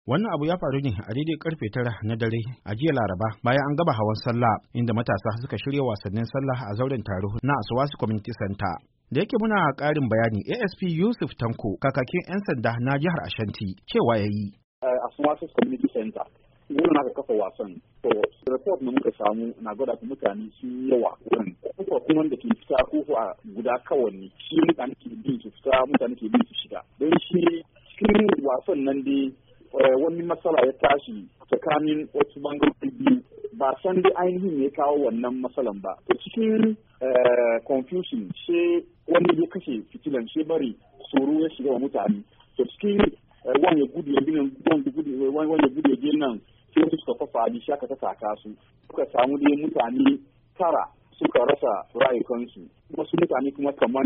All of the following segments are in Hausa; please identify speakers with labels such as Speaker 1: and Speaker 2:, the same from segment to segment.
Speaker 1: Wannan abu ya faru ne a daidai karfe 9 na dare a jiya Laraba bayan an gaba hawan sallah inda matasa suka shirya wasannin sallah a zauren taro na Aswasu Community Center. Da yake muna ƙarin bayani, ASP Yusuf Tanko, kakakin 'yan sanda na jihar Ashanti, cewa yayi.
Speaker 2: Aswasu Community Center wurin aka kafa wasan. To report na muka samu na gwada mutane sun yawa wurin. Kuma da ke fita ko a guda kawai ne. Shi mutane ke bin su fita, mutane ke bin su shiga. Don shi cikin wasan nan dai wani matsala ya tashi tsakanin wasu bangarori biyu, ba san dai ainihin ya kawo wannan matsalan ba. To cikin confusion sai wani ya kashe fitilan, sai bari tsoro ya shiga wa mutane. To cikin wani ya gudu ya ginin wani ya gudu ya ginin nan sai wasu suka fafa ji shaka ta saka su. Suka samu dai mutane 9 suka rasa rayukansu. Wasu mutane kuma kamar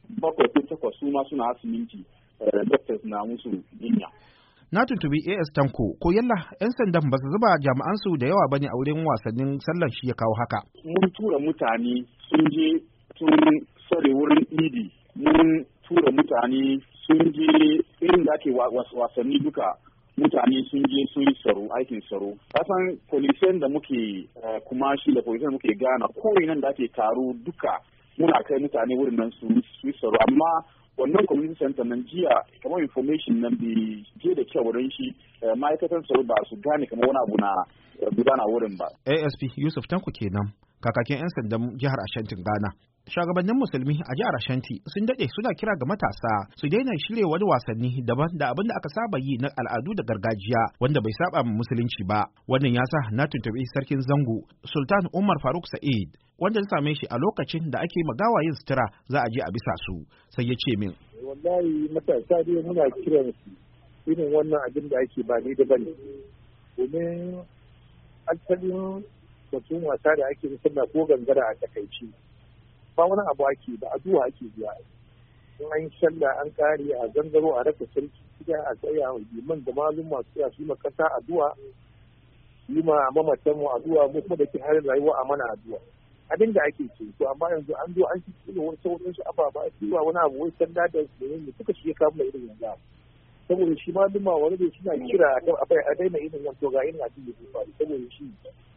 Speaker 2: 7 ko 8 su ma suna asibiti, doctors na musu jinya.
Speaker 1: Na tuntubi AS Tanko ko yalla 'yan sandan ba su zuba jami'ansu da yawa bane a wurin wasannin sallar shi ya kawo haka.
Speaker 2: Mun tura mutane sun je sun sare wurin idi, mun tura mutane sun je irin da ake wasanni duka, mutane sun je sun yi tsaro, aikin tsaro. Kasan polisiyan da muke kuma shi da polisiyan muke gana kowinan da ake taro duka muna kai mutane wurin nan su yi tsaro, amma wannan community center nan jiya kamar information nan bai je da kyau wurin shi, ma'aikatan tsaro ba su gane kamar wani abu na gudana wurin ba.
Speaker 1: ASP Yusuf Tanko kenan, kakakin 'yan sandan jihar Ashanti Ghana. Shugabannin musulmi a jihar Ashanti sun dade suna kira ga matasa su daina shirya wani wasanni daban da abin da aka saba yi na al'adu da gargajiya wanda bai saba musulunci ba. Wannan ya sa na tuntuɓi sarkin Zango Sultan Umar Faruk Sa'id, wanda ya same shi a lokacin da ake magawa yin sutura za a je a bisa su, sai ya ce min.
Speaker 3: Wallahi matasa dai muna kiran su irin wannan abin da ake ba ni da bane. Domin asalin batun wasa da ake musamman ko gangara a takaici. Ba wani abu ake da addu'a ake biya. In an sallah an kare a gangaro a raka sarki gida a tsaya liman da malum masu tsaya su ma kasa addu'a, yi ma mamatan mu addu'a, mu kuma da ke harin rayuwa a mana addu'a. Abin da ake ce to amma yanzu an zo an ci kilo wasu ababa cewa wani abu wai sanda da ne suka shi ya kawo da irin yanzu. Saboda shi maluma wani da suna kira a daina irin yan to ga irin abin da ke faru saboda shi